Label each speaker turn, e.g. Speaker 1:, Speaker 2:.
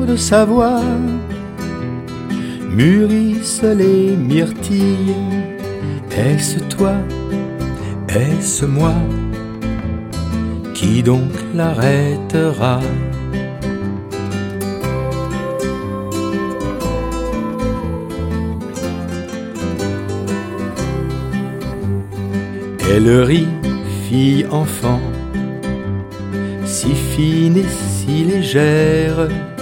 Speaker 1: de sa voix mûrissent les myrtilles. Est-ce toi, est-ce moi, qui donc l'arrêtera? Elle rit, fille, enfant, si fine et si légère,